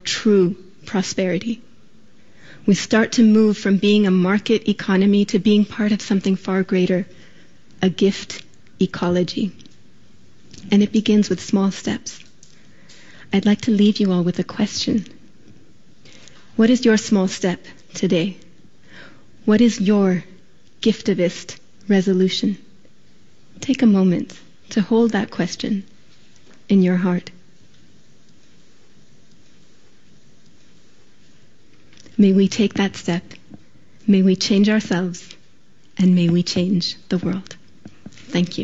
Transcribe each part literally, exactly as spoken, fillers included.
true prosperity. We start to move from being a market economy to being part of something far greater, a gift ecology. And it begins with small steps. I'd like to leave you all with a question. What is your small step today? What is your giftivist resolution? Take a moment to hold that question in your heart. May we take that step. May we change ourselves, and may we change the world. Thank you.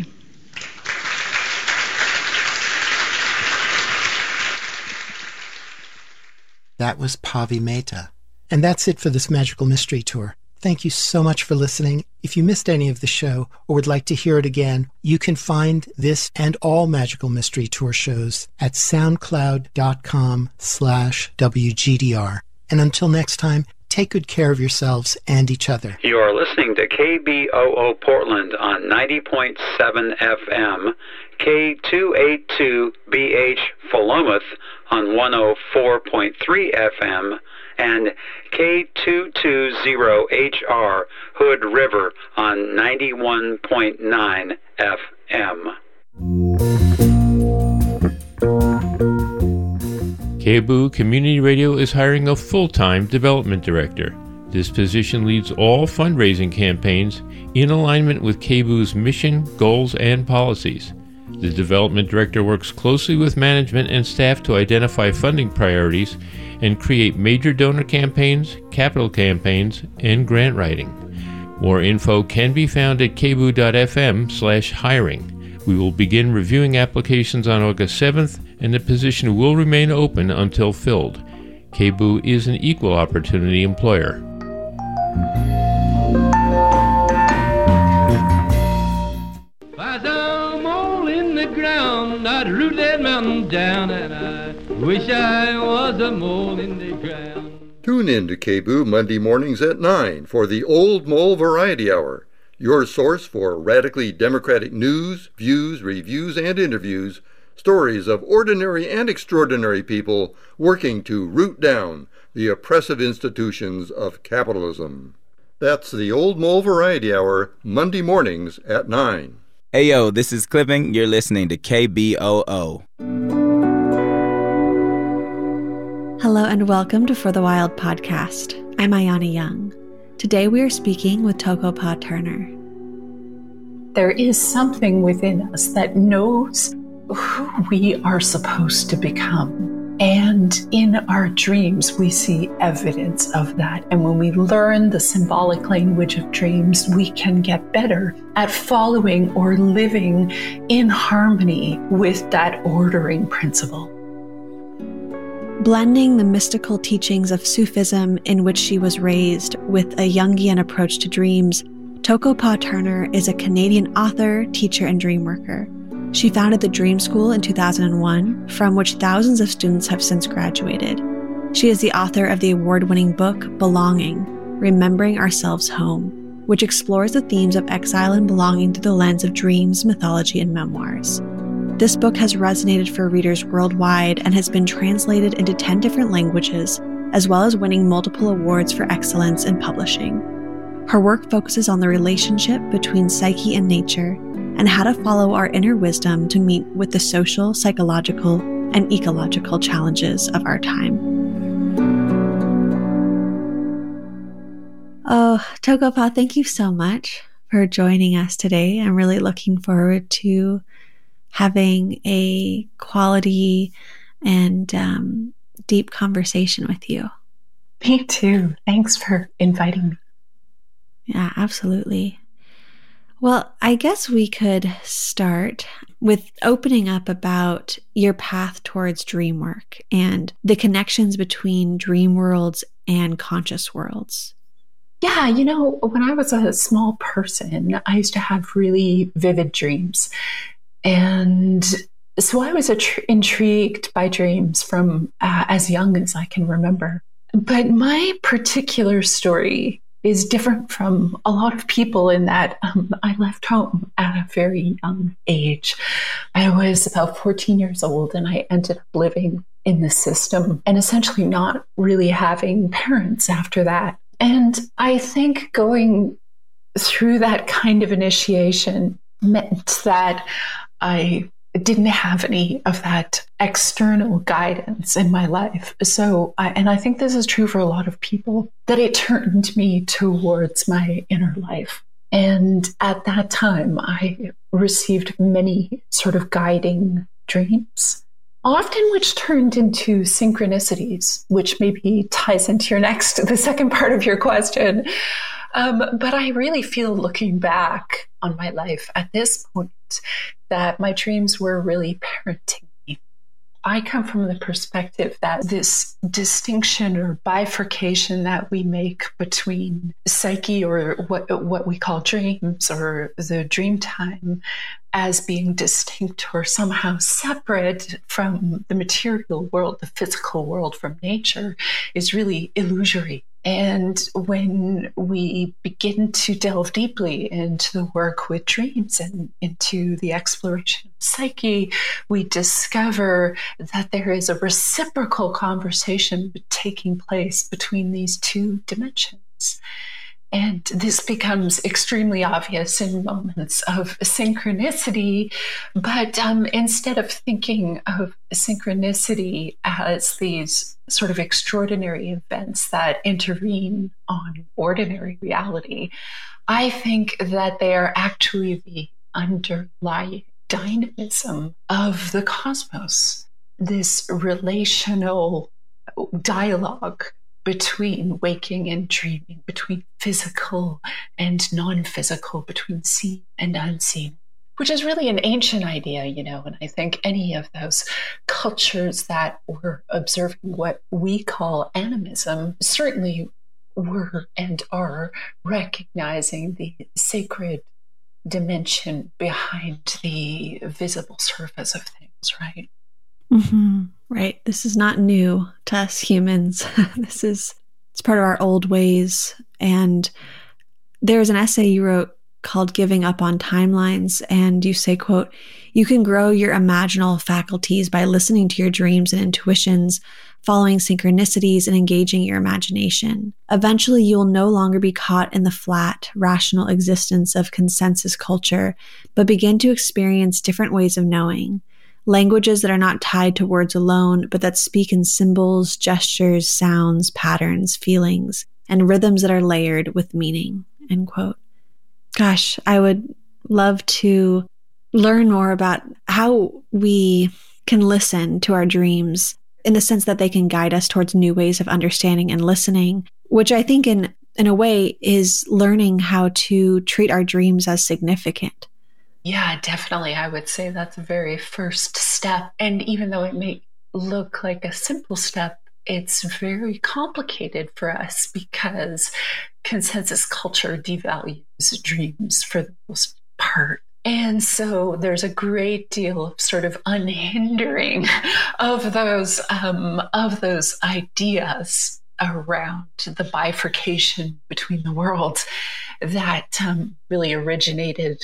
That was Pavi Mehta. And that's it for this Magical Mystery Tour. Thank you so much for listening. If you missed any of the show or would like to hear it again, you can find this and all Magical Mystery Tour shows at soundcloud.com slash WGDR. And until next time, take good care of yourselves and each other. You are listening to K B O O Portland on ninety point seven F M, K two eighty-two B H Philomath on one oh four point three F M, and K two twenty H R Hood River on ninety-one point nine F M. K B O O Community Radio is hiring a full-time development director. This position leads all fundraising campaigns in alignment with K B O O's mission, goals, and policies. The development director works closely with management and staff to identify funding priorities and create major donor campaigns, capital campaigns, and grant writing. More info can be found at kboo.fm slash hiring. We will begin reviewing applications on August seventh, and the position will remain open until filled. K B O O is an equal opportunity employer. Why, I'm all in the ground, I'd root that mountain down, and I wish I was a mole in the ground. Tune in to K B O O Monday mornings at nine for the Old Mole Variety Hour, your source for radically democratic news, views, reviews, and interviews, stories of ordinary and extraordinary people working to root down the oppressive institutions of capitalism. That's the Old Mole Variety Hour, Monday mornings at nine. Hey yo, this is Clipping. You're listening to K B O O. Hello and welcome to For the Wild podcast. I'm Ayana Young. Today we are speaking with Toko-Pa Turner. There is something within us that knows who we are supposed to become. And in our dreams, we see evidence of that. And when we learn the symbolic language of dreams, we can get better at following or living in harmony with that ordering principle. Blending the mystical teachings of Sufism in which she was raised with a Jungian approach to dreams, Toko-Pa Turner is a Canadian author, teacher, and dream worker. She founded the Dream School in two thousand one, from which thousands of students have since graduated. She is the author of the award-winning book, Belonging, Remembering Ourselves Home, which explores the themes of exile and belonging through the lens of dreams, mythology, and memoirs. This book has resonated for readers worldwide and has been translated into ten different languages, as well as winning multiple awards for excellence in publishing. Her work focuses on the relationship between psyche and nature, and how to follow our inner wisdom to meet with the social, psychological, and ecological challenges of our time. Oh, Toko-Pa, thank you so much for joining us today. I'm really looking forward to having a quality and um, deep conversation with you. Me too. Thanks for inviting me. Yeah, absolutely. Well, I guess we could start with opening up about your path towards dream work and the connections between dream worlds and conscious worlds. Yeah, you know, when I was a small person, I used to have really vivid dreams. And so I was attri- intrigued by dreams from uh, as young as I can remember. But my particular story is different from a lot of people in that um, I left home at a very young age. I was about fourteen years old and I ended up living in the system and essentially not really having parents after that. And I think going through that kind of initiation meant that I didn't have any of that external guidance in my life. So, I, and I think this is true for a lot of people, that it turned me towards my inner life. And at that time, I received many sort of guiding dreams, often which turned into synchronicities, which maybe ties into your next, the second part of your question. Um, but I really feel, looking back on my life at this point, that my dreams were really parenting me. I come from the perspective that this distinction or bifurcation that we make between psyche, or what what we call dreams, or the dream time, as being distinct or somehow separate from the material world, the physical world, from nature, is really illusory. And when we begin to delve deeply into the work with dreams and into the exploration of psyche, we discover that there is a reciprocal conversation taking place between these two dimensions. And this becomes extremely obvious in moments of synchronicity. But um, instead of thinking of synchronicity as these sort of extraordinary events that intervene on ordinary reality, I think that they are actually the underlying dynamism of the cosmos, this relational dialogue between waking and dreaming, between physical and non-physical, between seen and unseen, which is really an ancient idea, you know, and I think any of those cultures that were observing what we call animism certainly were and are recognizing the sacred dimension behind the visible surface of things, right? Mm-hmm. Right. This is not new to us humans. This is, it's part of our old ways. And there's an essay you wrote called Giving Up on Timelines. And you say, quote, "You can grow your imaginal faculties by listening to your dreams and intuitions, following synchronicities, and engaging your imagination. Eventually, you will no longer be caught in the flat, rational existence of consensus culture, but begin to experience different ways of knowing. Languages that are not tied to words alone, but that speak in symbols, gestures, sounds, patterns, feelings, and rhythms that are layered with meaning," end quote. Gosh, I would love to learn more about how we can listen to our dreams in the sense that they can guide us towards new ways of understanding and listening, which I think in, in a way is learning how to treat our dreams as significant. Yeah, definitely. I would say that's the very first step. And even though it may look like a simple step, it's very complicated for us because consensus culture devalues dreams for the most part. And so there's a great deal of sort of unhindering of those um, of those ideas around the bifurcation between the worlds that um, really originated,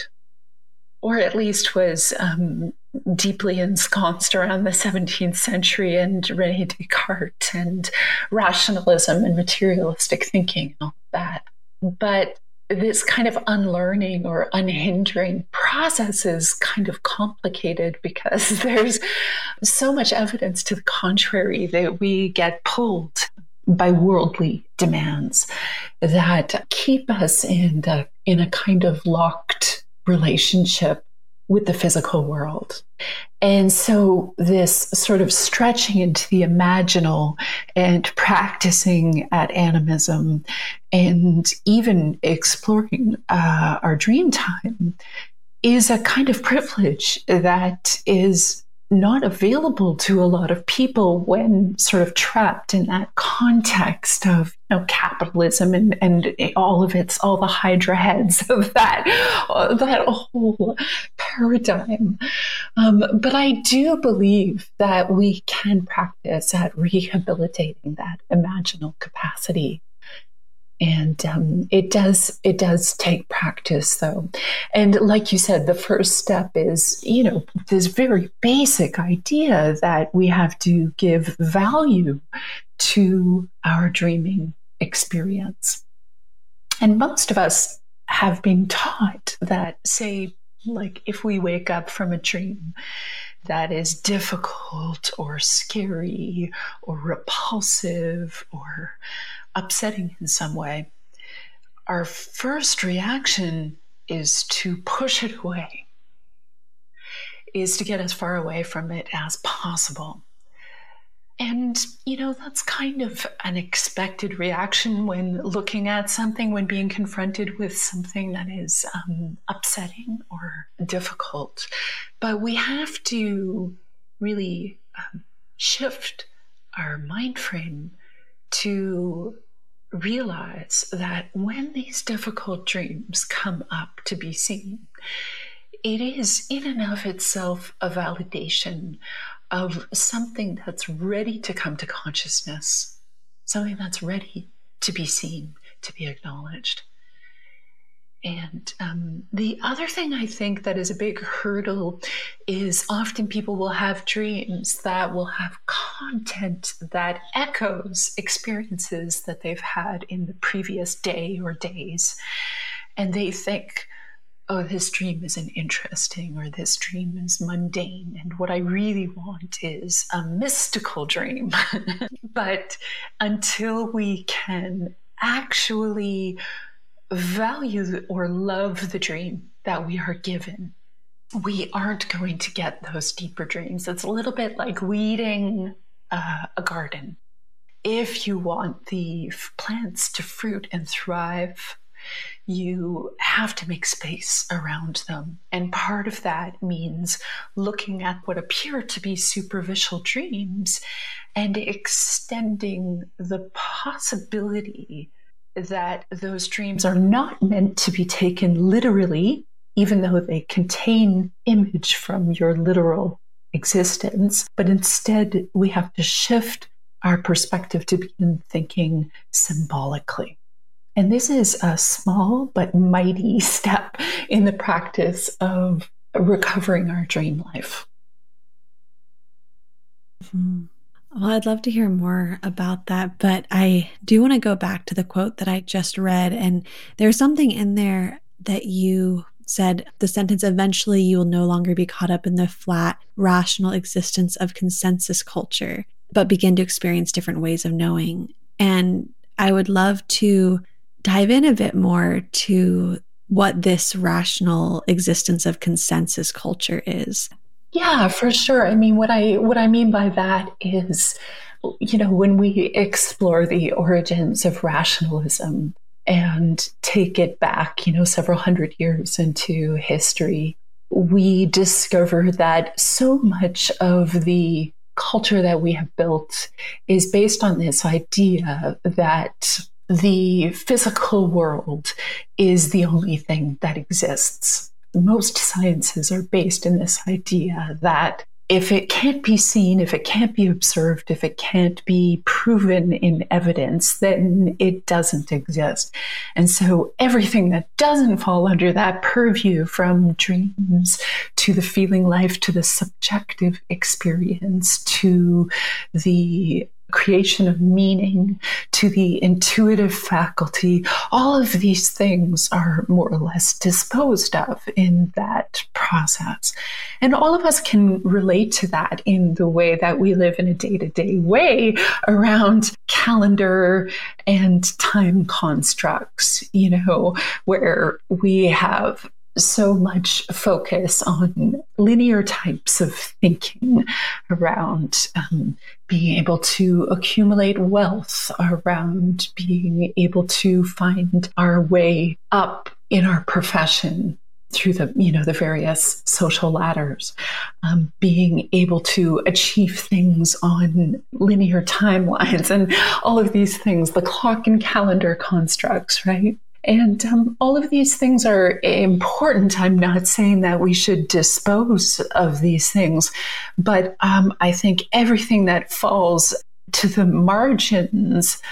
or at least was um, deeply ensconced around the seventeenth century and René Descartes and rationalism and materialistic thinking and all of that. But this kind of unlearning or unhindering process is kind of complicated because there's so much evidence to the contrary that we get pulled by worldly demands that keep us in the, in a kind of locked relationship with the physical world. And so this sort of stretching into the imaginal and practicing at animism and even exploring uh, our dream time is a kind of privilege that is not available to a lot of people when sort of trapped in that context of, you know, capitalism and, and all of its, all the hydra heads of that, uh, that whole paradigm. Um, but I do believe that we can practice at rehabilitating that imaginal capacity. And um, it does it does take practice, though. And like you said, the first step is, you know, this very basic idea that we have to give value to our dreaming experience. And most of us have been taught that, say, like if we wake up from a dream that is difficult or scary or repulsive or upsetting in some way, our first reaction is to push it away, is to get as far away from it as possible. And, you know, that's kind of an expected reaction when looking at something, when being confronted with something that is um, upsetting or difficult. But we have to really um, shift our mind frame to realize that when these difficult dreams come up to be seen, it is in and of itself a validation of something that's ready to come to consciousness, something that's ready to be seen, to be acknowledged. And um, the other thing I think that is a big hurdle is often people will have dreams that will have content that echoes experiences that they've had in the previous day or days. And they think, oh, this dream isn't interesting, or this dream is mundane, and what I really want is a mystical dream. But until we can actually value or love the dream that we are given, we aren't going to get those deeper dreams. It's a little bit like weeding uh, a garden. If you want the plants to fruit and thrive, you have to make space around them. And part of that means looking at what appear to be superficial dreams and extending the possibility that those dreams are not meant to be taken literally, even though they contain image from your literal existence. But instead, we have to shift our perspective to begin thinking symbolically. And this is a small but mighty step in the practice of recovering our dream life. Mm-hmm. Well, I'd love to hear more about that, but I do want to go back to the quote that I just read. And there's something in there that you said, the sentence, eventually you will no longer be caught up in the flat, rational existence of consensus culture, but begin to experience different ways of knowing. And I would love to dive in a bit more to what this rational existence of consensus culture is. Yeah, for sure. I mean, what I what I mean by that is, you know, when we explore the origins of rationalism and take it back, you know, several hundred years into history, we discover that so much of the culture that we have built is based on this idea that the physical world is the only thing that exists. Most sciences are based in this idea that if it can't be seen, if it can't be observed, if it can't be proven in evidence, then it doesn't exist. And so everything that doesn't fall under that purview, from dreams to the feeling life, to the subjective experience, to the creation of meaning, to the intuitive faculty, all of these things are more or less disposed of in that process. And all of us can relate to that in the way that we live in a day-to-day way around calendar and time constructs, you know, where we have so much focus on linear types of thinking around um, being able to accumulate wealth, around being able to find our way up in our profession through the, you know, the various social ladders, um, being able to achieve things on linear timelines and all of these things, the clock and calendar constructs, right? And um, all of these things are important. I'm not saying that we should dispose of these things, but um, I think everything that falls to the margins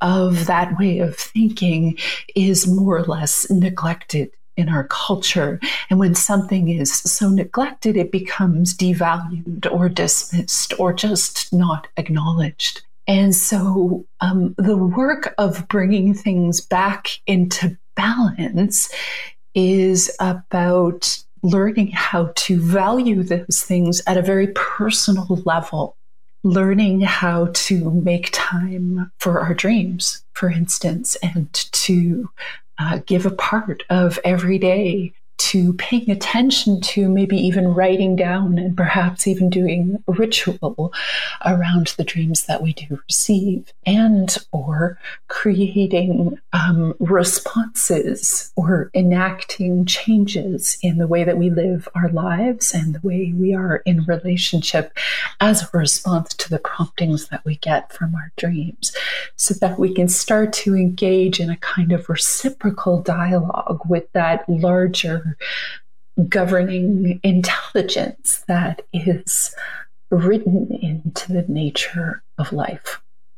of that way of thinking is more or less neglected in our culture. And when something is so neglected, it becomes devalued or dismissed or just not acknowledged. And so um, the work of bringing things back into balance is about learning how to value those things at a very personal level, learning how to make time for our dreams, for instance, and to uh, give a part of every day to paying attention to, maybe even writing down and perhaps even doing a ritual around the dreams that we do receive, and or creating um, responses or enacting changes in the way that we live our lives and the way we are in relationship as a response to the promptings that we get from our dreams, so that we can start to engage in a kind of reciprocal dialogue with that larger governing intelligence that is written into the nature of life.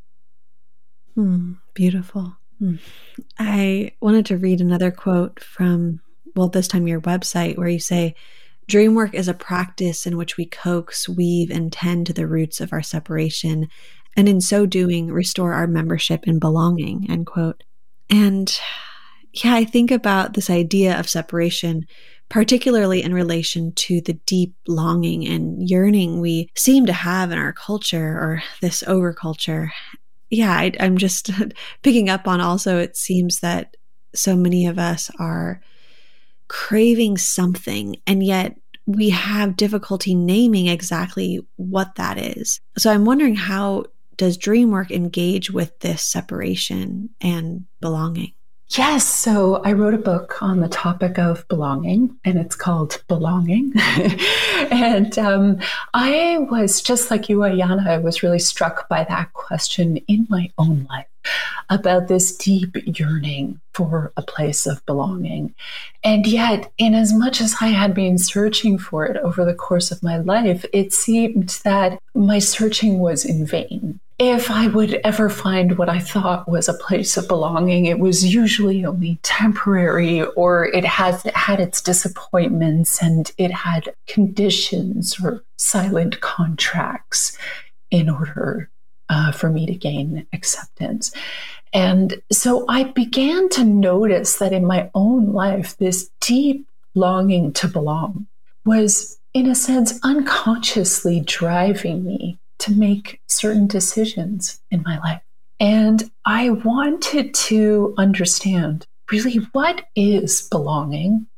Mm, beautiful. Mm. I wanted to read another quote from, well, this time your website, where you say, "Dream work is a practice in which we coax, weave, and tend to the roots of our separation, and in so doing, restore our membership and belonging," end quote. And yeah, I think about this idea of separation, particularly in relation to the deep longing and yearning we seem to have in our culture, or this overculture. Yeah, I, I'm just picking up on also, it seems that so many of us are craving something, and yet we have difficulty naming exactly what that is. So I'm wondering, how does dream work engage with this separation and belonging? Yes. So I wrote a book on the topic of belonging, and it's called Belonging. and um, I was, just like you, Ayana, I was really struck by that question in my own life about this deep yearning for a place of belonging. And yet, in as much as I had been searching for it over the course of my life, it seemed that my searching was in vain. If I would ever find what I thought was a place of belonging, it was usually only temporary, or it has it had its disappointments, and it had conditions or silent contracts in order uh, for me to gain acceptance. And so I began to notice that in my own life, this deep longing to belong was, in a sense, unconsciously driving me to make certain decisions in my life. And I wanted to understand, really, what is belonging?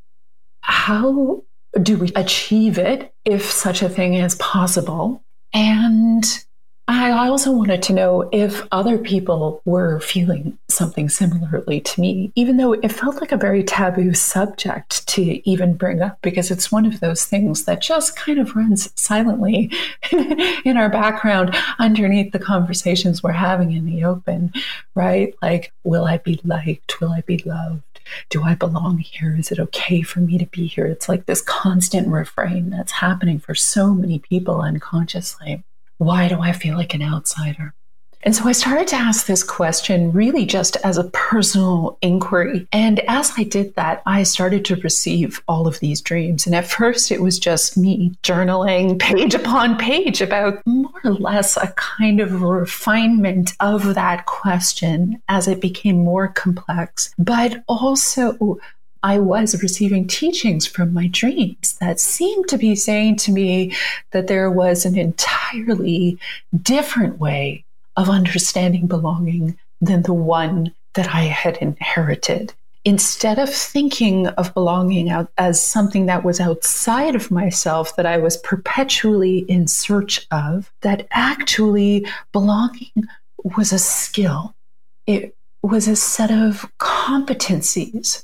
How do we achieve it, if such a thing is possible? And I also wanted to know if other people were feeling something similarly to me, even though it felt like a very taboo subject to even bring up, because it's one of those things that just kind of runs silently in our background underneath the conversations we're having in the open, right? Like, will I be liked? Will I be loved? Do I belong here? Is it okay for me to be here? It's like this constant refrain that's happening for so many people unconsciously. Why do I feel like an outsider? And so I started to ask this question really just as a personal inquiry. And as I did that, I started to receive all of these dreams. And at first, it was just me journaling page upon page about more or less a kind of refinement of that question as it became more complex. But also, I was receiving teachings from my dreams that seemed to be saying to me that there was an entirely different way of understanding belonging than the one that I had inherited. Instead of thinking of belonging out as something that was outside of myself, that I was perpetually in search of, that actually belonging was a skill. It was a set of competencies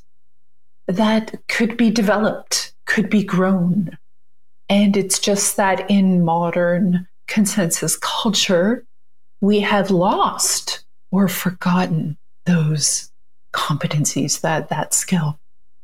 that could be developed, could be grown. And it's just that in modern consensus culture, we have lost or forgotten those competencies, that, that skill.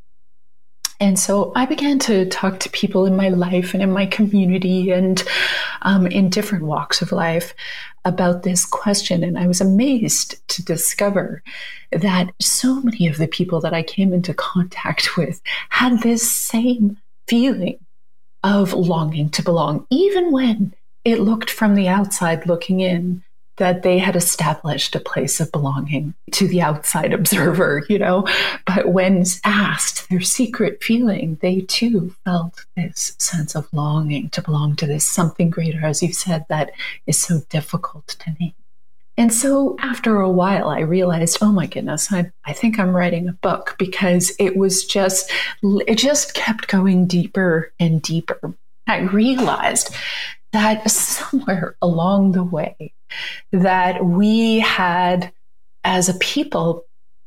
And so I began to talk to people in my life and in my community and um, in different walks of life about this question. And I was amazed to discover that so many of the people that I came into contact with had this same feeling of longing to belong, even when it looked from the outside looking in that they had established a place of belonging to the outside observer, you know. But when asked their secret feeling, they too felt this sense of longing to belong to this something greater, as you said, that is so difficult to name. And so after a while, I realized, oh my goodness, I, I think I'm writing a book, because it was just, it just kept going deeper and deeper. I realized that somewhere along the way, that we had, as a people,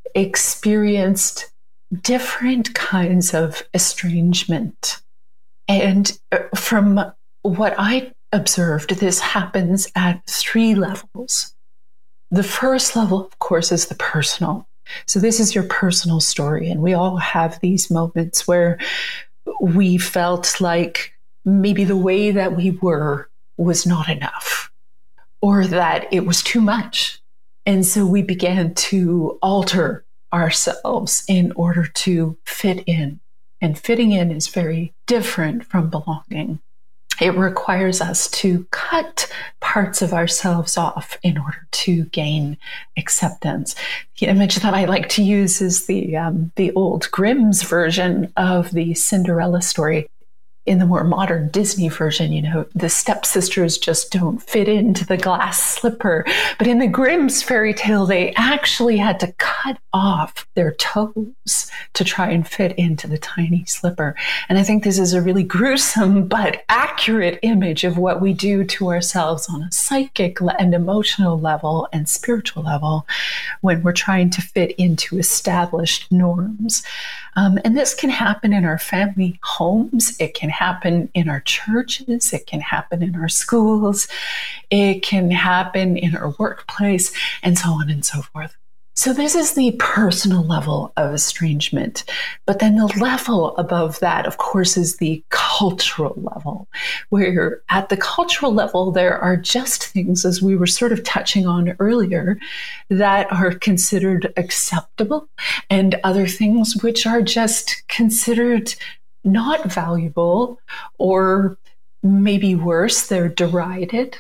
experienced different kinds of estrangement. And from what I observed, this happens at three levels. The first level, of course, is the personal. So this is your personal story. And we all have these moments where we felt like maybe the way that we were was not enough, or that it was too much. And so we began to alter ourselves in order to fit in. And fitting in is very different from belonging. It requires us to cut parts of ourselves off in order to gain acceptance. The image that I like to use is the um, the old Grimm's version of the Cinderella story. In the more modern Disney version, you know, the stepsisters just don't fit into the glass slipper. But in the Grimm's fairy tale, they actually had to cut off their toes to try and fit into the tiny slipper. And I think this is a really gruesome but accurate image of what we do to ourselves on a psychic and emotional level and spiritual level when we're trying to fit into established norms. Um, and this can happen in our family homes. It can happen in our churches. It can happen in our schools. It can happen in our workplace, and so on and so forth. So this is the personal level of estrangement. But then the level above that, of course, is the cultural level, where at the cultural level, there are just things, as we were sort of touching on earlier, that are considered acceptable, and other things which are just considered not valuable, or maybe worse, they're derided,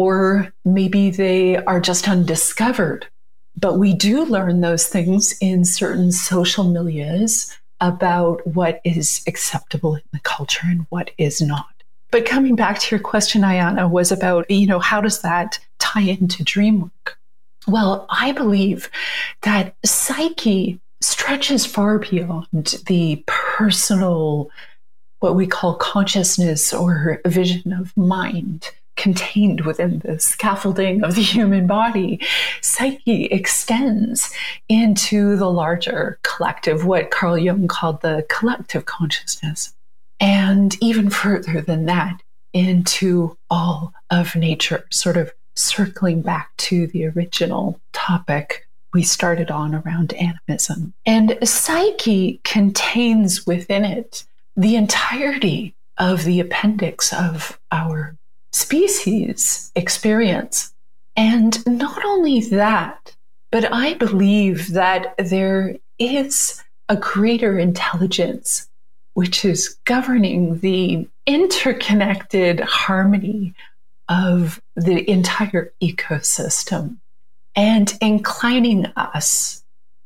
or maybe they are just undiscovered. But we do learn those things in certain social milieus about what is acceptable in the culture and what is not. But coming back to your question, Ayana, was about, you know, how does that tie into dream work? Well, I believe that psyche stretches far beyond the personal, what we call consciousness or vision of mind, contained within the scaffolding of the human body. Psyche extends into the larger collective, what Carl Jung called the collective consciousness, and even further than that, into all of nature, sort of circling back to the original topic we started on around animism. And psyche contains within it the entirety of the appendix of our species experience. And not only that, but I believe that there is a greater intelligence which is governing the interconnected harmony of the entire ecosystem and inclining us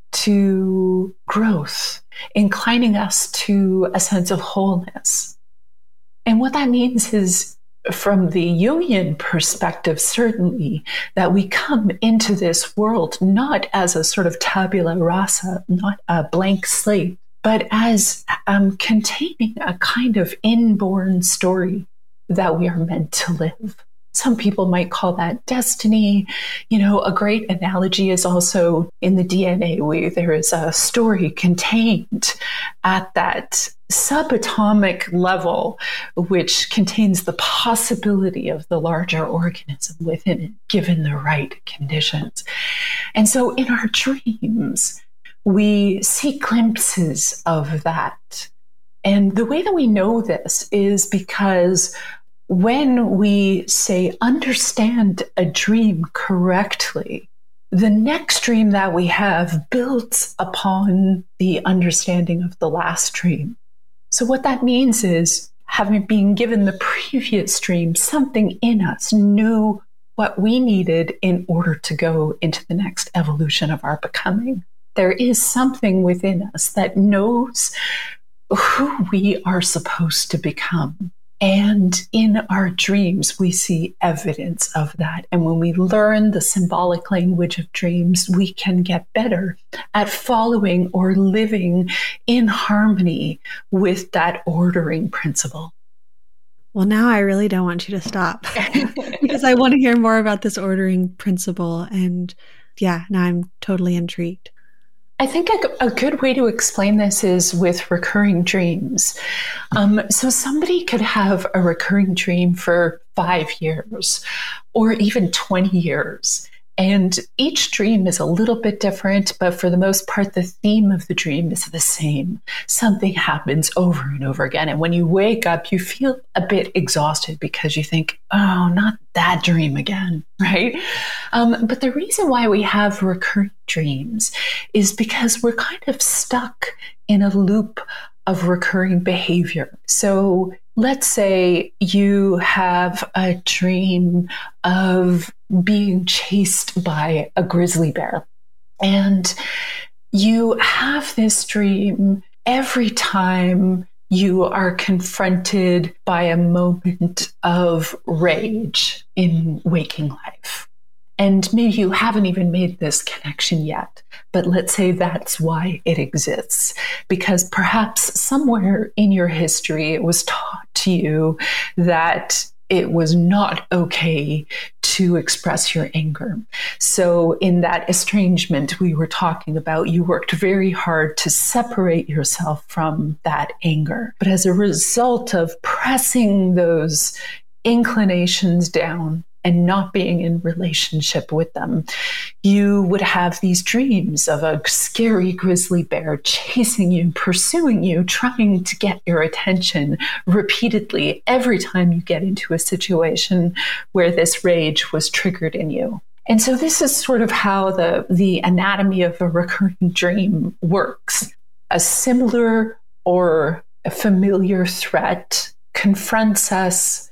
to growth, inclining us to a sense of wholeness. And what that means is, from the Jungian perspective, certainly, that we come into this world not as a sort of tabula rasa, not a blank slate, but as um, containing a kind of inborn story that we are meant to live. Some people might call that destiny. You know, a great analogy is also in the D N A, where there is a story contained at that subatomic level, which contains the possibility of the larger organism within it, given the right conditions. And so in our dreams, we see glimpses of that. And the way that we know this is because when we say understand a dream correctly, the next dream that we have builds upon the understanding of the last dream. So what that means is, having been given the previous dream, something in us knew what we needed in order to go into the next evolution of our becoming. There is something within us that knows who we are supposed to become. And in our dreams, we see evidence of that. And when we learn the symbolic language of dreams, we can get better at following or living in harmony with that ordering principle. Well, now I really don't want you to stop because I want to hear more about this ordering principle. And yeah, now I'm totally intrigued. I think a, a good way to explain this is with recurring dreams. Um, so somebody could have a recurring dream for five years or even twenty years. And each dream is a little bit different, but for the most part, the theme of the dream is the same. Something happens over and over again. And when you wake up, you feel a bit exhausted because you think, oh, not that dream again, right? Um, but the reason why we have recurring dreams is because we're kind of stuck in a loop of recurring behavior. So let's say you have a dream of being chased by a grizzly bear, and you have this dream every time you are confronted by a moment of rage in waking life. And maybe you haven't even made this connection yet, but let's say that's why it exists. Because perhaps somewhere in your history, it was taught to you that it was not okay to express your anger. So in that estrangement we were talking about, you worked very hard to separate yourself from that anger. But as a result of pressing those inclinations down and not being in relationship with them, you would have these dreams of a scary grizzly bear chasing you, pursuing you, trying to get your attention repeatedly every time you get into a situation where this rage was triggered in you. And so this is sort of how the, the anatomy of a recurring dream works. A similar or a familiar threat confronts us,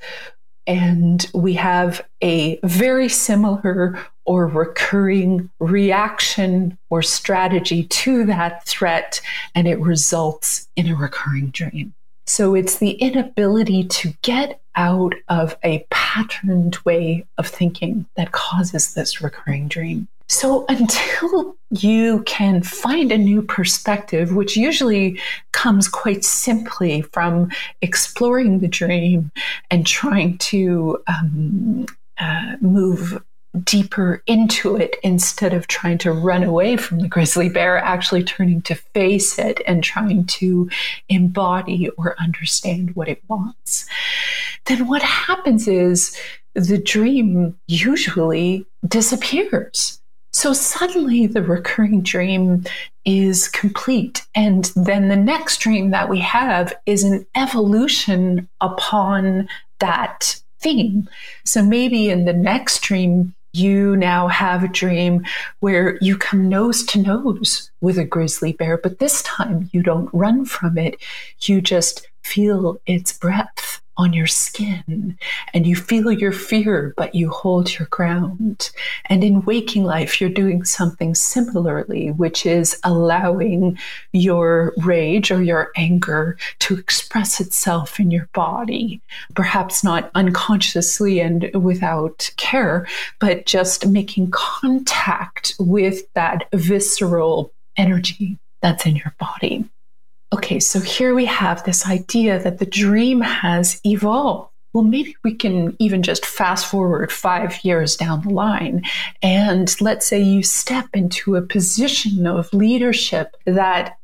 and we have a very similar or recurring reaction or strategy to that threat, and it results in a recurring dream. So it's the inability to get out of a patterned way of thinking that causes this recurring dream. So until you can find a new perspective, which usually comes quite simply from exploring the dream and trying to um, uh, move deeper into it instead of trying to run away from the grizzly bear, actually turning to face it and trying to embody or understand what it wants, then what happens is the dream usually disappears. So suddenly the recurring dream is complete. And then the next dream that we have is an evolution upon that theme. So maybe in the next dream, you now have a dream where you come nose to nose with a grizzly bear, but this time you don't run from it. You just feel its breath on your skin, and you feel your fear, but you hold your ground. And in waking life, you're doing something similarly, which is allowing your rage or your anger to express itself in your body, perhaps not unconsciously and without care, but just making contact with that visceral energy that's in your body. Okay, so here we have this idea that the dream has evolved. Well, maybe we can even just fast forward five years down the line. And let's say you step into a position of leadership that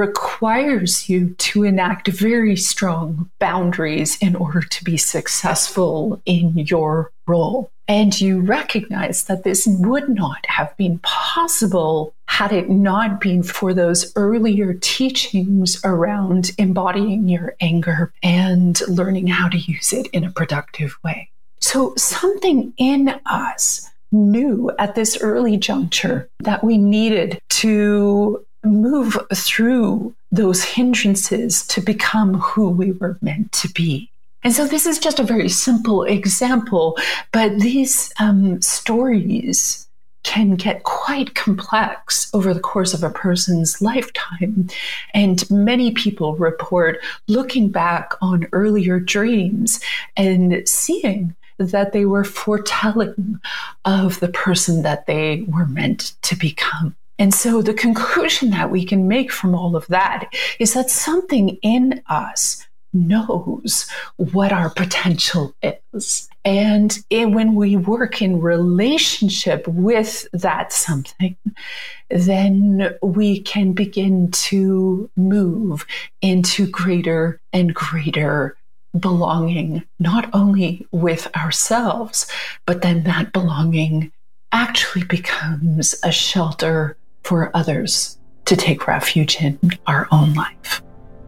requires you to enact very strong boundaries in order to be successful in your role. And you recognize that this would not have been possible had it not been for those earlier teachings around embodying your anger and learning how to use it in a productive way. So something in us knew at this early juncture that we needed to move through those hindrances to become who we were meant to be. And so this is just a very simple example, but these um, stories can get quite complex over the course of a person's lifetime. And many people report looking back on earlier dreams and seeing that they were foretelling of the person that they were meant to become. And so the conclusion that we can make from all of that is that something in us knows what our potential is. And it, when we work in relationship with that something, then we can begin to move into greater and greater belonging, not only with ourselves, but then that belonging actually becomes a shelter for others to take refuge in our own life.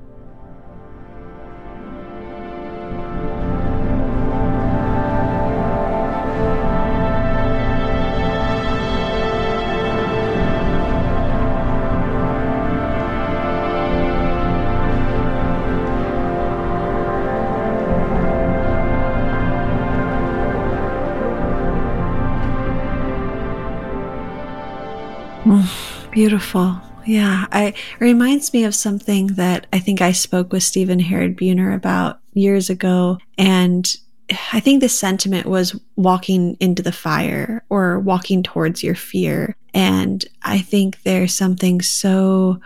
Beautiful. Yeah. I, it reminds me of something that I think I spoke with Stephen Herod Buhner about years ago. And I think the sentiment was walking into the fire or walking towards your fear. And I think there's something so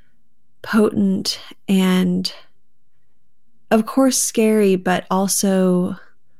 potent and, of course, scary, but also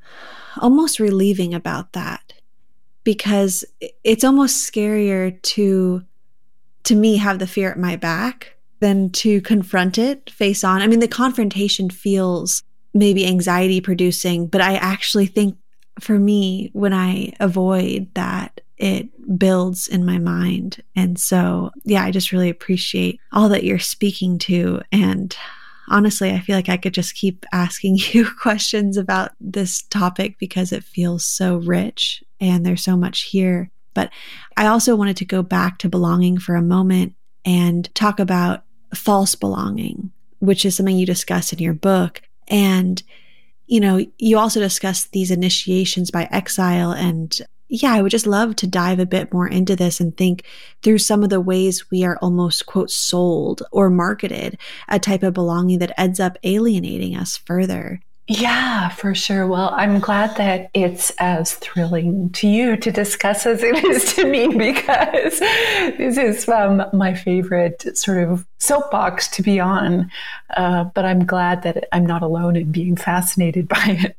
almost relieving about that, because it's almost scarier to to me have the fear at my back than to confront it face on. I mean, the confrontation feels maybe anxiety producing, but I actually think for me, when I avoid that, it builds in my mind. And so, yeah, I just really appreciate all that you're speaking to. And honestly, I feel like I could just keep asking you questions about this topic because it feels so rich and there's so much here. But I also wanted to go back to belonging for a moment and talk about false belonging, which is something you discuss in your book. And, you know, you also discuss these initiations by exile. And yeah, I would just love to dive a bit more into this and think through some of the ways we are almost, quote, sold or marketed a type of belonging that ends up alienating us further. Yeah, for sure. Well, I'm glad that it's as thrilling to you to discuss as it is to me, because this is um, my favorite sort of soapbox to be on. Uh, but I'm glad that I'm not alone in being fascinated by it.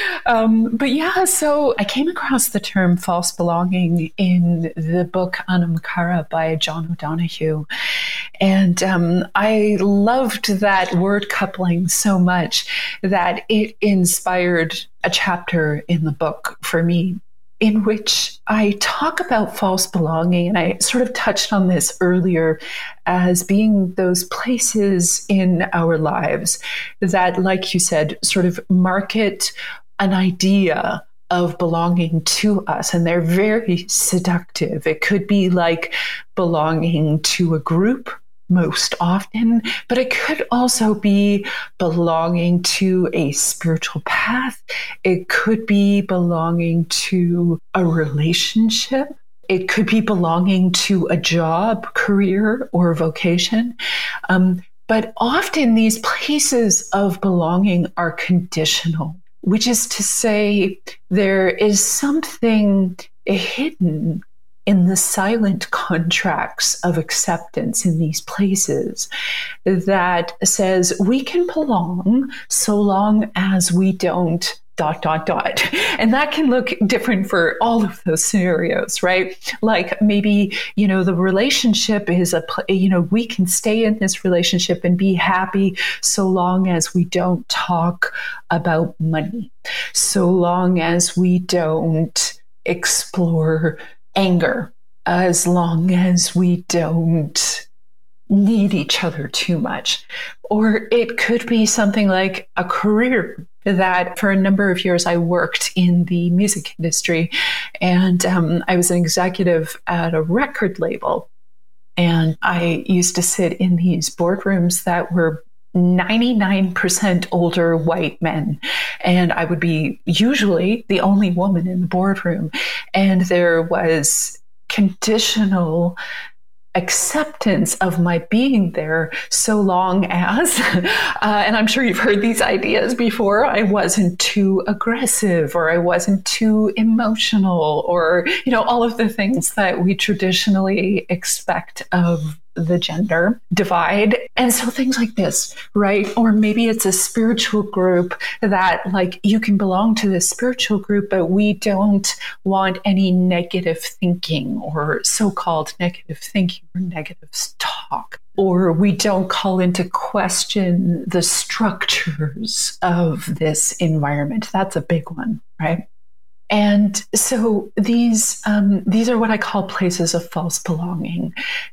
Um, but yeah, so I came across the term false belonging in the book Anamkara by John O'Donohue. And um, I loved that word coupling so much that it inspired a chapter in the book for me, in which I talk about false belonging. And I sort of touched on this earlier as being those places in our lives that, like you said, sort of market an idea of belonging to us. And they're very seductive. It could be like belonging to a group most often, but it could also be belonging to a spiritual path. It could be belonging to a relationship. It could be belonging to a job, career, or vocation. Um, but often these places of belonging are conditional, which is to say there is something hidden in the silent contracts of acceptance in these places that says we can belong so long as we don't dot, dot, dot. And that can look different for all of those scenarios, right? Like maybe, you know, the relationship is a, you know, we can stay in this relationship and be happy so long as we don't talk about money, so long as we don't explore anger, as long as we don't need each other too much. Or it could be something like a career that for a number of years I worked in the music industry, and um, I was an executive at a record label. And I used to sit in these boardrooms that were ninety-nine percent older white men. And I would be usually the only woman in the boardroom. And there was conditional acceptance of my being there so long as, uh, and I'm sure you've heard these ideas before, I wasn't too aggressive, or I wasn't too emotional, or, you know, all of the things that we traditionally expect of the gender divide. And so things like this, right? Or maybe it's a spiritual group that, like, you can belong to this spiritual group, but we don't want any negative thinking or so-called negative thinking or negative talk. Or we don't call into question the structures of this environment. That's a big one, right? And so these um, these are what I call places of false belonging,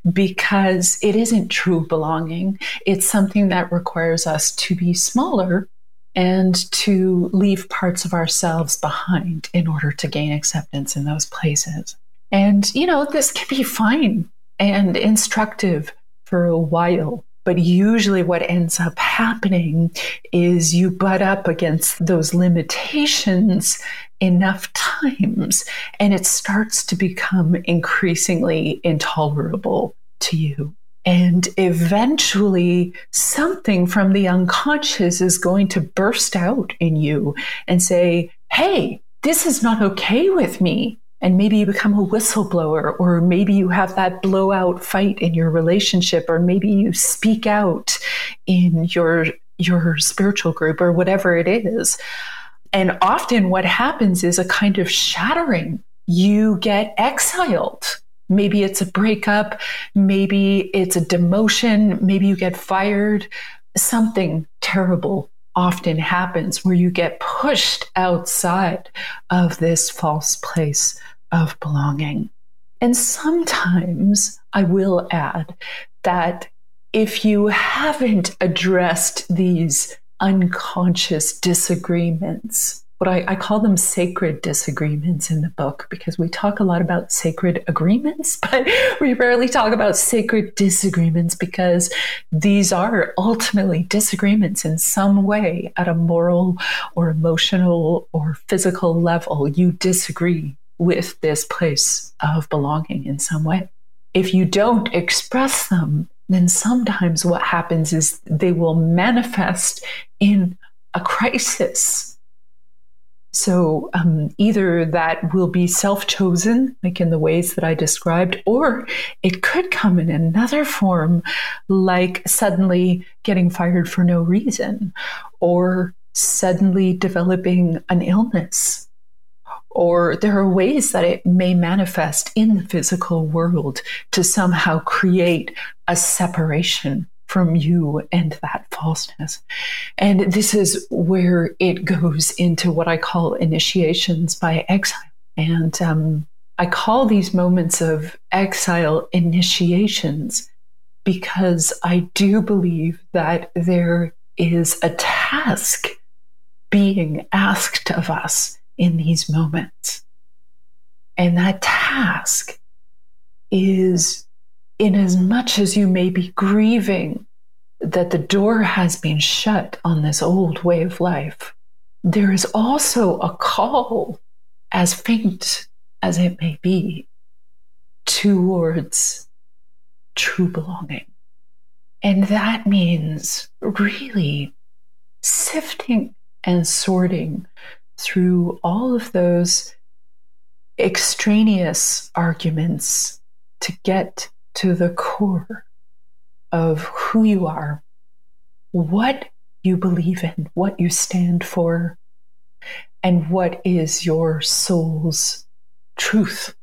because it isn't true belonging. It's something that requires us to be smaller and to leave parts of ourselves behind in order to gain acceptance in those places. And, you know, this can be fine and instructive for a while. But usually what ends up happening is you butt up against those limitations enough times, and it starts to become increasingly intolerable to you. And eventually something from the unconscious is going to burst out in you and say, hey, this is not okay with me. And maybe you become a whistleblower, or maybe you have that blowout fight in your relationship, or maybe you speak out in your, your spiritual group, or whatever it is. And often what happens is a kind of shattering. You get exiled. Maybe it's a breakup. Maybe it's a demotion. Maybe you get fired. Something terrible often happens where you get pushed outside of this false place of belonging. And sometimes I will add that if you haven't addressed these unconscious disagreements, what I, I call them sacred disagreements in the book, because we talk a lot about sacred agreements, but we rarely talk about sacred disagreements, because these are ultimately disagreements in some way at a moral or emotional or physical level. You disagree with this place of belonging in some way. If you don't express them, then sometimes what happens is they will manifest in a crisis. So um, either that will be self-chosen, like in the ways that I described, or it could come in another form, like suddenly getting fired for no reason, or suddenly developing an illness. Or there are ways that it may manifest in the physical world to somehow create a separation from you and that falseness. And this is where it goes into what I call initiations by exile. And um, I call these moments of exile initiations because I do believe that there is a task being asked of us in these moments. And that task is, in as much as you may be grieving that the door has been shut on this old way of life, there is also a call, as faint as it may be, towards true belonging. And that means really sifting and sorting through all of those extraneous arguments to get to the core of who you are, what you believe in, what you stand for, and what is your soul's truth.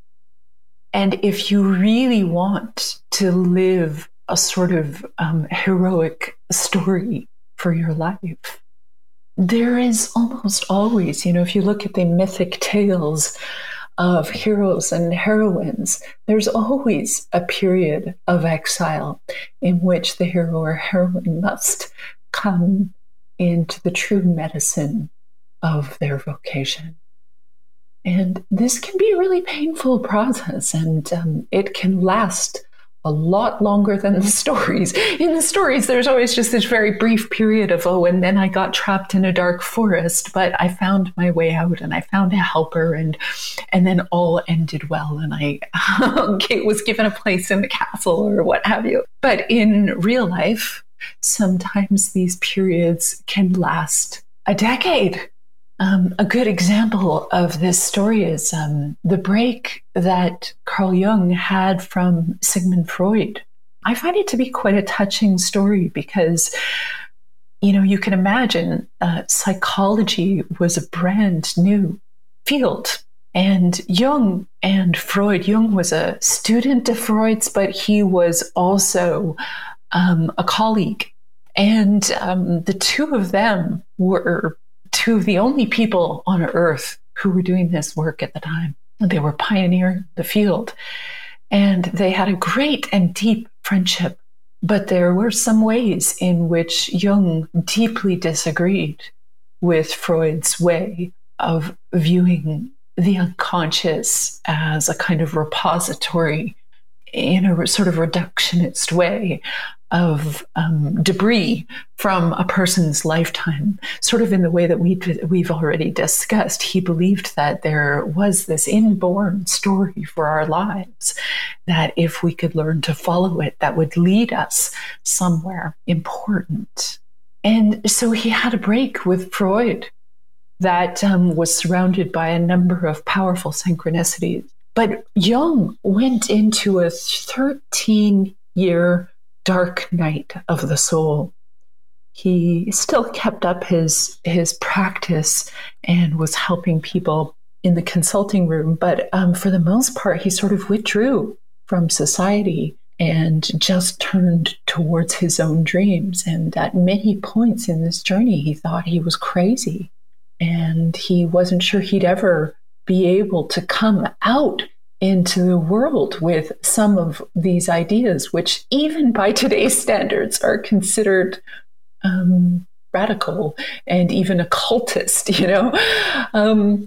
And if you really want to live a sort of um, heroic story for your life, there is almost always, you know, if you look at the mythic tales of heroes and heroines, there's always a period of exile in which the hero or heroine must come into the true medicine of their vocation. And this can be a really painful process, and um, it can last a lot longer than the stories. In the stories, there's always just this very brief period of, oh, and then I got trapped in a dark forest, but I found my way out and I found a helper, and and then all ended well, and I was given a place in the castle or what have you. But in real life, sometimes these periods can last a decade. Um, a good example of this story is um, the break that Carl Jung had from Sigmund Freud. I find it to be quite a touching story because, you know, you can imagine uh, psychology was a brand new field. And Jung and Freud, Jung was a student of Freud's, but he was also um, a colleague. And um, the two of them were two of the only people on earth who were doing this work at the time. They were pioneering the field, and they had a great and deep friendship. But there were some ways in which Jung deeply disagreed with Freud's way of viewing the unconscious as a kind of repository in a sort of reductionist way of um, debris from a person's lifetime, sort of in the way that we, we've already discussed. He believed that there was this inborn story for our lives, that if we could learn to follow it, that would lead us somewhere important. And so he had a break with Freud that um, was surrounded by a number of powerful synchronicities. But Jung went into a thirteen-year dark night of the soul. He still kept up his his practice and was helping people in the consulting room, but um, for the most part, he sort of withdrew from society and just turned towards his own dreams. And at many points in this journey, he thought he was crazy, and he wasn't sure he'd ever be able to come out into the world with some of these ideas, which even by today's standards are considered um, radical and even occultist, you know? Um,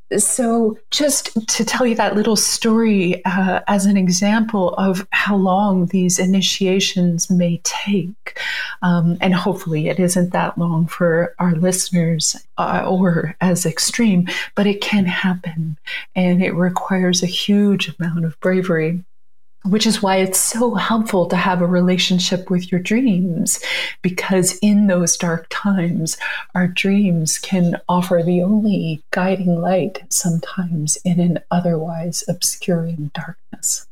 so just to tell you that little story uh, as an example of how long these initiations may take, um, and hopefully it isn't that long for our listeners uh, or as extreme, but it can happen, and it requires a huge amount of bravery, which is why it's so helpful to have a relationship with your dreams, because in those dark times, our dreams can offer the only guiding light sometimes in an otherwise obscuring darkness.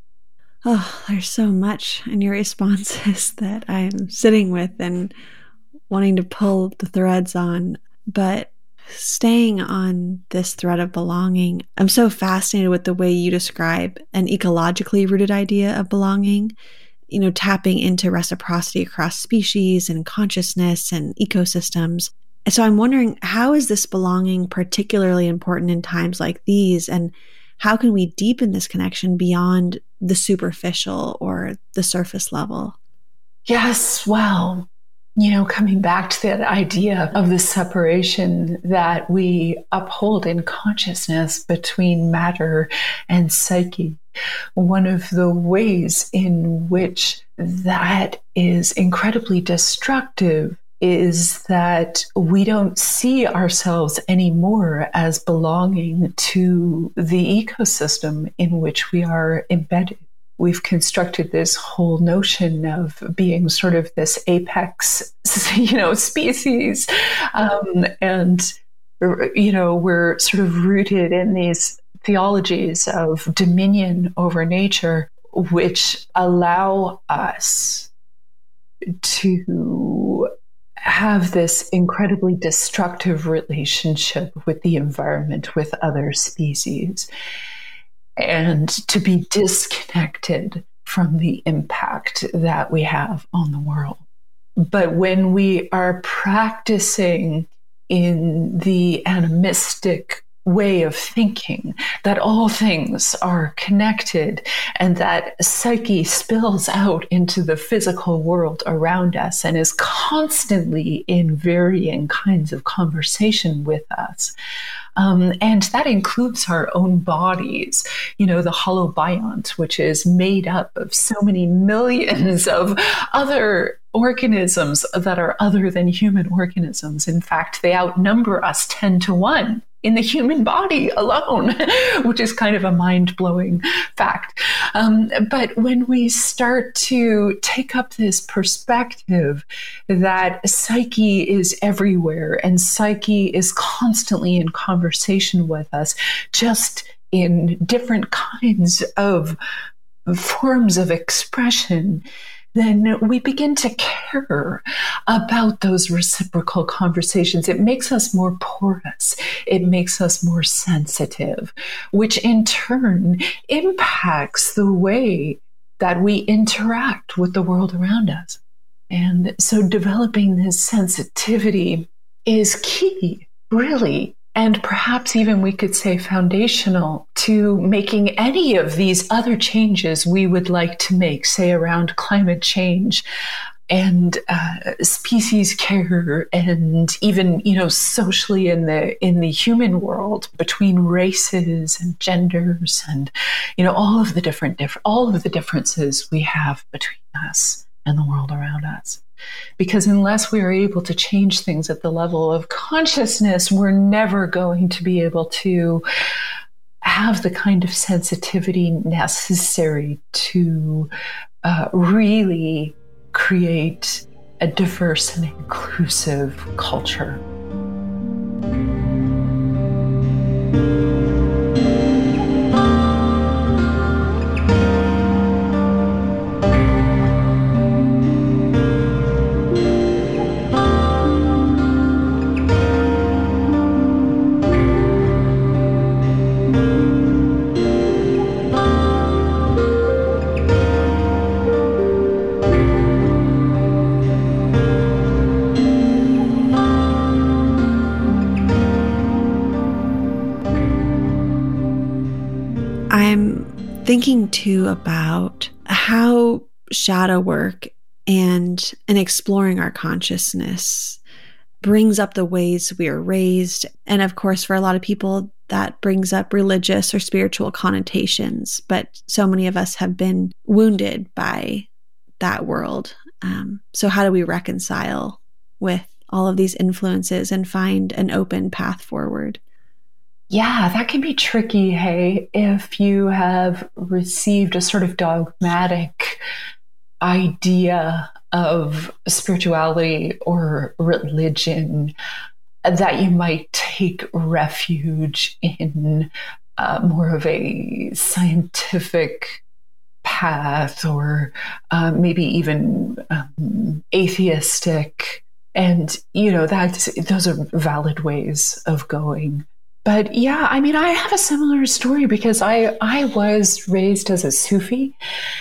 Oh, there's so much in your responses that I'm sitting with and wanting to pull the threads on, but staying on this thread of belonging, I'm so fascinated with the way you describe an ecologically rooted idea of belonging, you know, tapping into reciprocity across species and consciousness and ecosystems. And so I'm wondering, how is this belonging particularly important in times like these? And how can we deepen this connection beyond the superficial or the surface level? Yes, well, you know, coming back to that idea of the separation that we uphold in consciousness between matter and psyche, one of the ways in which that is incredibly destructive is that we don't see ourselves anymore as belonging to the ecosystem in which we are embedded. We've constructed this whole notion of being sort of this apex, you know, species. Um, and, you know, we're sort of rooted in these theologies of dominion over nature, which allow us to have this incredibly destructive relationship with the environment, with other species, and to be disconnected from the impact that we have on the world. But when we are practicing in the animistic way of thinking, that all things are connected, and that psyche spills out into the physical world around us and is constantly in varying kinds of conversation with us. Um, and that includes our own bodies, you know, the holobiont, which is made up of so many millions of other organisms that are other than human organisms. In fact, they outnumber us ten to one in the human body alone, which is kind of a mind-blowing fact. Um, but when we start to take up this perspective that psyche is everywhere and psyche is constantly in conversation with us, just in different kinds of forms of expression, then we begin to care about those reciprocal conversations. It makes us more porous. It makes us more sensitive, which in turn impacts the way that we interact with the world around us. And so developing this sensitivity is key, really, and perhaps even we could say foundational to making any of these other changes we would like to make, say around climate change and uh, species care, and even, you know, socially in the in the human world between races and genders, and, you know, all of the different different all of the differences we have between us and the world around us. Because unless we are able to change things at the level of consciousness, we're never going to be able to have the kind of sensitivity necessary to uh, really create a diverse and inclusive culture. Thinking too about how shadow work and and exploring our consciousness brings up the ways we are raised. And of course, for a lot of people, that brings up religious or spiritual connotations. But so many of us have been wounded by that world. Um, so how do we reconcile with all of these influences and find an open path forward? Yeah, that can be tricky, hey, if you have received a sort of dogmatic idea of spirituality or religion, that you might take refuge in uh, more of a scientific path, or uh, maybe even um, atheistic. And, you know, that's, those are valid ways of going. But yeah, I mean, I have a similar story because I, I was raised as a Sufi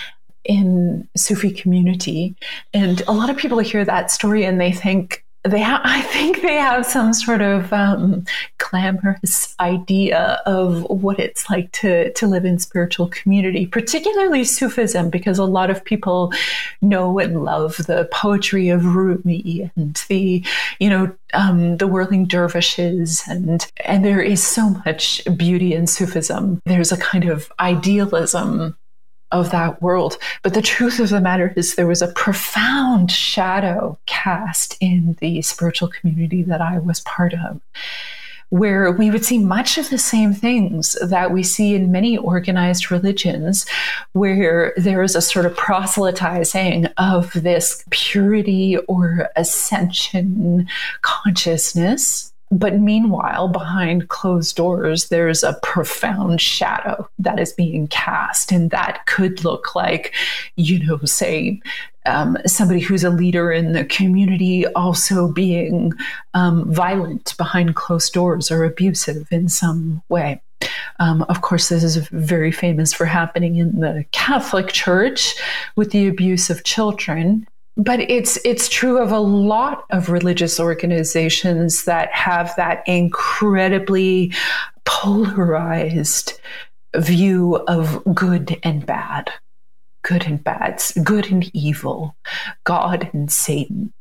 in Sufi community. And a lot of people hear that story and they think they have, I think they have some sort of um, glamorous idea of what it's like to, to live in spiritual community, particularly Sufism, because a lot of people know and love the poetry of Rumi and the, you know, um, the whirling dervishes. And, and there is so much beauty in Sufism. There's a kind of idealism of that world. But the truth of the matter is there was a profound shadow cast in the spiritual community that I was part of, where we would see much of the same things that we see in many organized religions, where there is a sort of proselytizing of this purity or ascension consciousness. But meanwhile, behind closed doors, there's a profound shadow that is being cast. And that could look like, you know, say, um, somebody who's a leader in the community also being um, violent behind closed doors or abusive in some way. Um, of course, this is very famous for happening in the Catholic Church with the abuse of children. But it's it's true of a lot of religious organizations that have that incredibly polarized view of good and bad, good and bad, good and evil, God and Satan.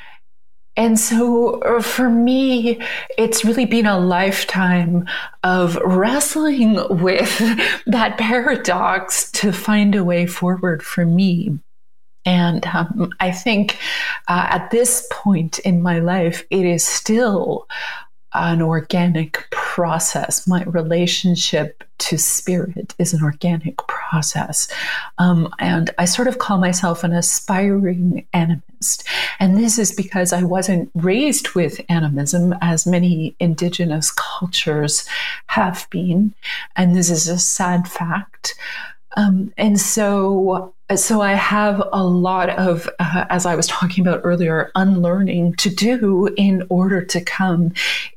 And so for me, it's really been a lifetime of wrestling with that paradox to find a way forward for me. And um, I think uh, at this point in my life, it is still an organic process. My relationship to spirit is an organic process. Um, and I sort of call myself an aspiring animist. And this is because I wasn't raised with animism, as many indigenous cultures have been. And this is a sad fact. Um, and so, so I have a lot of, uh, as I was talking about earlier, unlearning to do in order to come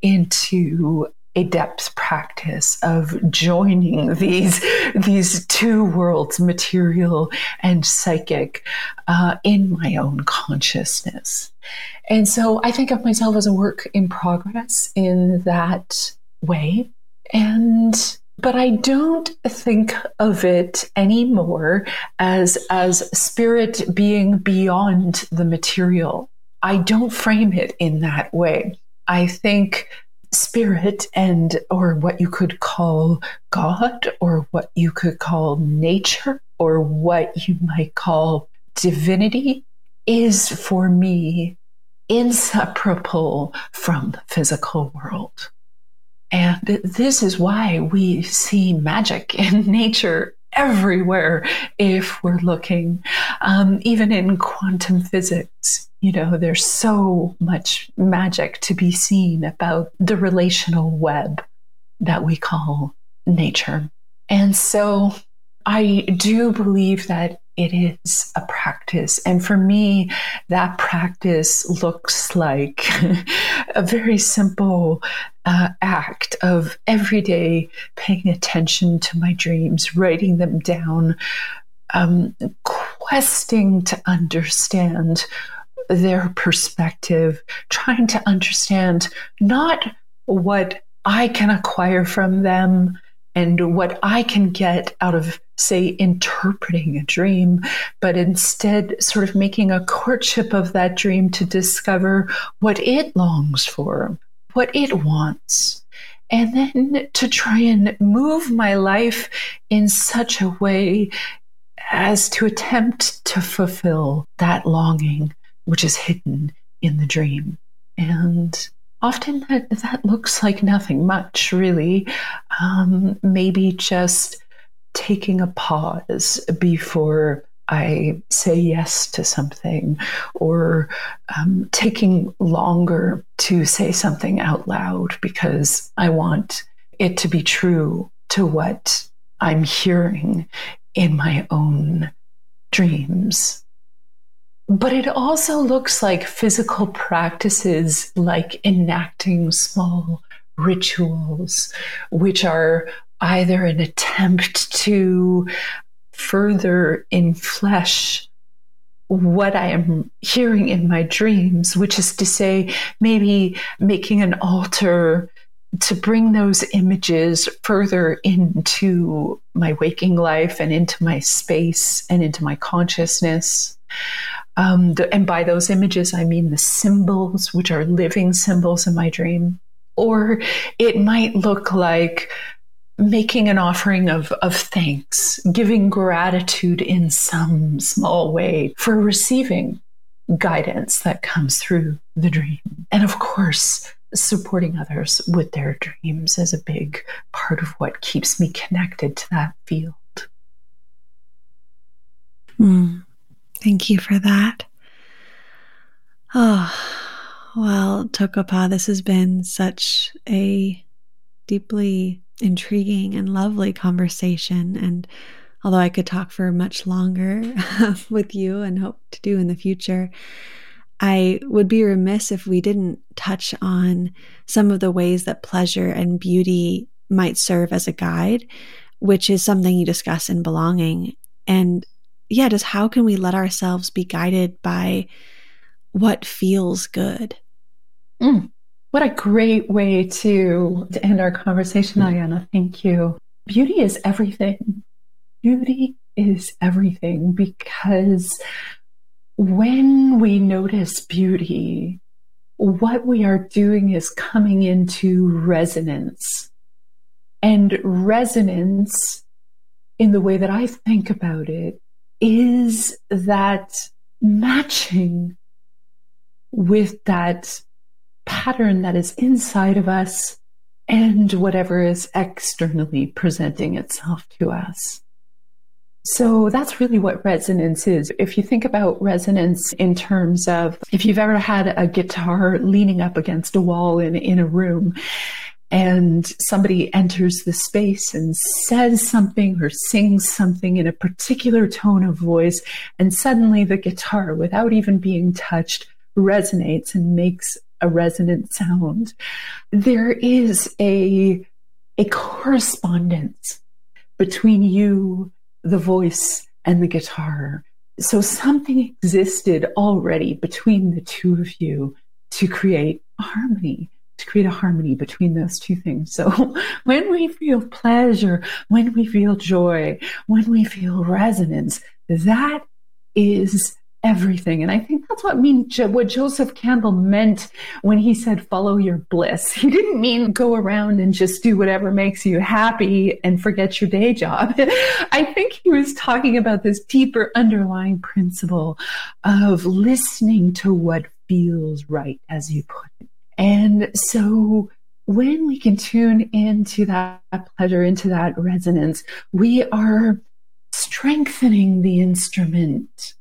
into a depth practice of joining these, these two worlds, material and psychic, uh, in my own consciousness. And so I think of myself as a work in progress in that way. And But I don't think of it anymore as, as spirit being beyond the material. I don't frame it in that way. I think spirit and, or what you could call God, or what you could call nature, or what you might call divinity, is for me inseparable from the physical world. And this is why we see magic in nature everywhere if we're looking. Um, even in quantum physics, you know, there's so much magic to be seen about the relational web that we call nature. And so I do believe that it is a practice. And for me, that practice looks like a very simple uh, act of every day paying attention to my dreams, writing them down, um, questing to understand their perspective, trying to understand not what I can acquire from them and what I can get out of, say, interpreting a dream, but instead sort of making a courtship of that dream to discover what it longs for, what it wants, and then to try and move my life in such a way as to attempt to fulfill that longing, which is hidden in the dream. And often that, that looks like nothing much, really. Um, maybe just taking a pause before I say yes to something, or um, taking longer to say something out loud because I want it to be true to what I'm hearing in my own dreams. But it also looks like physical practices like enacting small rituals, which are either an attempt to further enflesh what I am hearing in my dreams, which is to say, maybe making an altar to bring those images further into my waking life and into my space and into my consciousness. Um, the, and by those images, I mean the symbols, which are living symbols in my dream. Or it might look like making an offering of, of thanks, giving gratitude in some small way for receiving guidance that comes through the dream. And of course, supporting others with their dreams is a big part of what keeps me connected to that field. Mm. Thank you for that. Oh, well, Tokopah, this has been such a deeply intriguing and lovely conversation. And although I could talk for much longer with you and hope to do in the future, I would be remiss if we didn't touch on some of the ways that pleasure and beauty might serve as a guide, which is something you discuss in Belonging. And yeah, just how can we let ourselves be guided by what feels good? Mm. What a great way to, to end our conversation, Ayanna. Thank you. Beauty is everything. Beauty is everything, because when we notice beauty, what we are doing is coming into resonance. And resonance, in the way that I think about it, is that matching with that pattern that is inside of us and whatever is externally presenting itself to us. So that's really what resonance is. If you think about resonance in terms of, if you've ever had a guitar leaning up against a wall in, in a room, and somebody enters the space and says something or sings something in a particular tone of voice, and suddenly the guitar, without even being touched, resonates and makes a resonant sound. There is a, a correspondence between you, the voice, and the guitar. So something existed already between the two of you to create harmony, to create a harmony between those two things. So when we feel pleasure, when we feel joy, when we feel resonance, that is everything. And I think that's what mean what Joseph Campbell meant when he said, follow your bliss. He didn't mean go around and just do whatever makes you happy and forget your day job. I think he was talking about this deeper underlying principle of listening to what feels right, as you put it. And so when we can tune into that pleasure, into that resonance, we are strengthening the instrument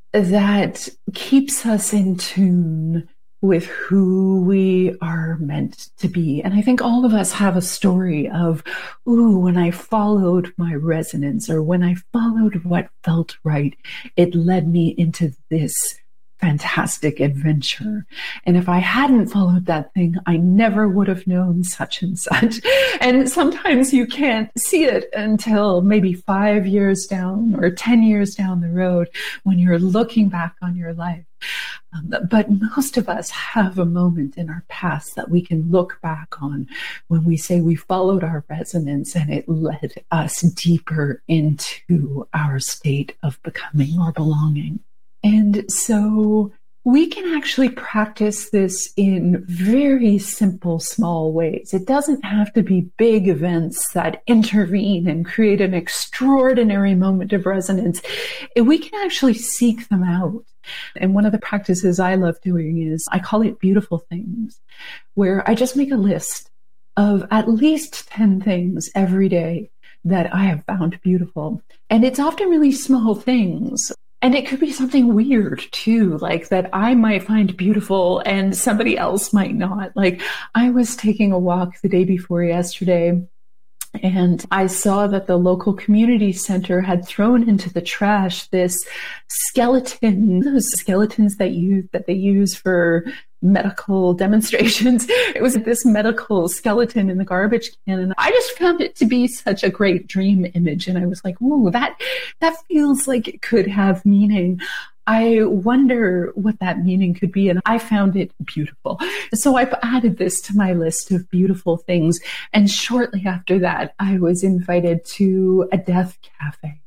that keeps us in tune with who we are meant to be. And I think all of us have a story of, ooh, when I followed my resonance, or when I followed what felt right, it led me into this fantastic adventure. And if I hadn't followed that thing, I never would have known such and such. And sometimes you can't see it until maybe five years down or ten years down the road when you're looking back on your life. Um, but most of us have a moment in our past that we can look back on when we say we followed our resonance and it led us deeper into our state of becoming or belonging. And so we can actually practice this in very simple, small ways. It doesn't have to be big events that intervene and create an extraordinary moment of resonance. We can actually seek them out. And one of the practices I love doing is, I call it beautiful things, where I just make a list of at least ten things every day that I have found beautiful. And it's often really small things. And it could be something weird too, like that I might find beautiful and somebody else might not. Like, I was taking a walk the day before yesterday, and I saw that the local community center had thrown into the trash this skeleton, those skeletons that you that they use for medical demonstrations. It was this medical skeleton in the garbage can, and I just found it to be such a great dream image. And I was like, "Whoa, that that feels like it could have meaning." I wonder what that meaning could be, and I found it beautiful. So I've added this to my list of beautiful things. And shortly after that, I was invited to a death cafe.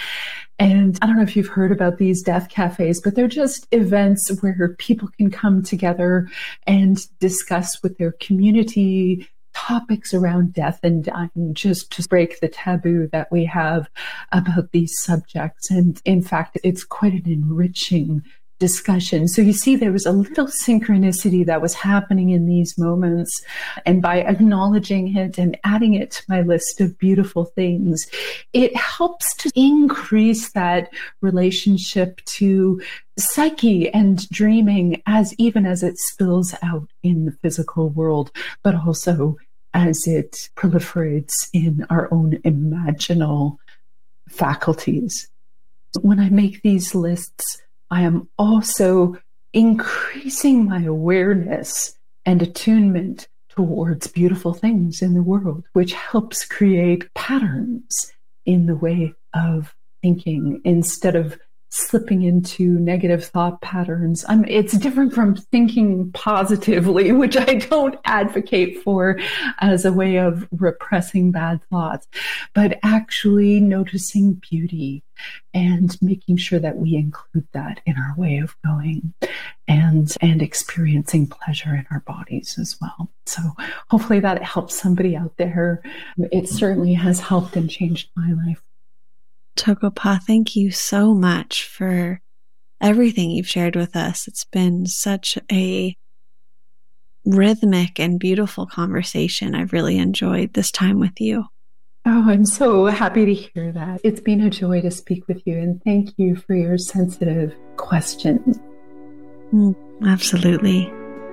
And I don't know if you've heard about these death cafes, but they're just events where people can come together and discuss with their community topics around death and dying, just to break the taboo that we have about these subjects. And in fact, it's quite an enriching discussion. So you see, there was a little synchronicity that was happening in these moments. And by acknowledging it and adding it to my list of beautiful things, it helps to increase that relationship to psyche and dreaming, as even as it spills out in the physical world, but also as it proliferates in our own imaginal faculties. When I make these lists, I am also increasing my awareness and attunement towards beautiful things in the world, which helps create patterns in the way of thinking, instead of slipping into negative thought patterns. Um, it's different from thinking positively, which I don't advocate for as a way of repressing bad thoughts, but actually noticing beauty and making sure that we include that in our way of going and, and experiencing pleasure in our bodies as well. So hopefully that helps somebody out there. It certainly has helped and changed my life. Toko-Pa, thank you so much for everything you've shared with us. It's been such a rhythmic and beautiful conversation. I've really enjoyed this time with you. Oh, I'm so happy to hear that. It's been a joy to speak with you, and thank you for your sensitive questions. Mm, absolutely.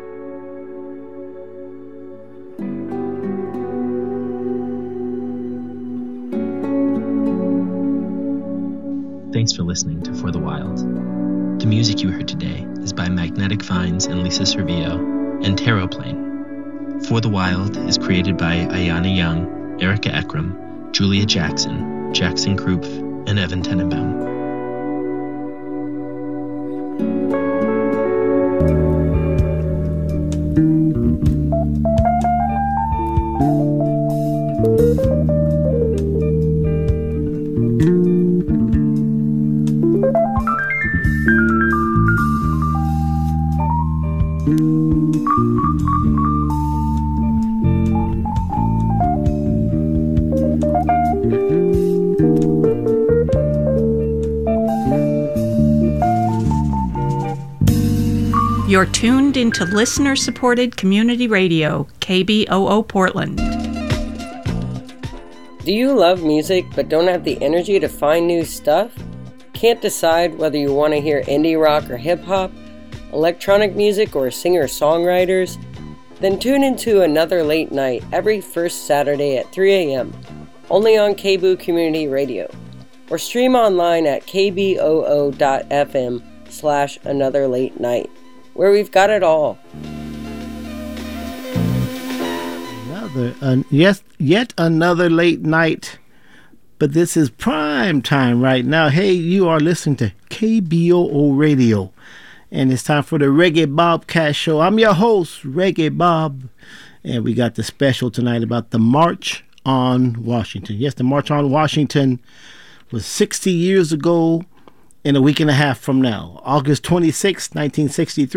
Thanks for listening to For the Wild. The music you heard today is by Magnetic Vines and Lisa Servio and Terroplane. For the Wild is created by Ayana Young, Erica Ekram, Julia Jackson, Jackson Krupp, and Evan Tenenbaum. You're tuned into listener-supported community radio, K B O O Portland. Do you love music but don't have the energy to find new stuff? Can't decide whether you want to hear indie rock or hip-hop, electronic music or singer-songwriters? Then tune into Another Late Night every first Saturday at three a.m., only on K B O O Community Radio, or stream online at kboo.fm slash another late night, where we've got it all. Another, uh, yes, yet another late night, but this is prime time right now. Hey, you are listening to K B O O Radio, and it's time for the Reggae Bobcat Show. I'm your host, Reggae Bob, and we got the special tonight about the March on Washington. Yes, the March on Washington was sixty years ago in a week and a half from now, August twenty-sixth, nineteen sixty-three.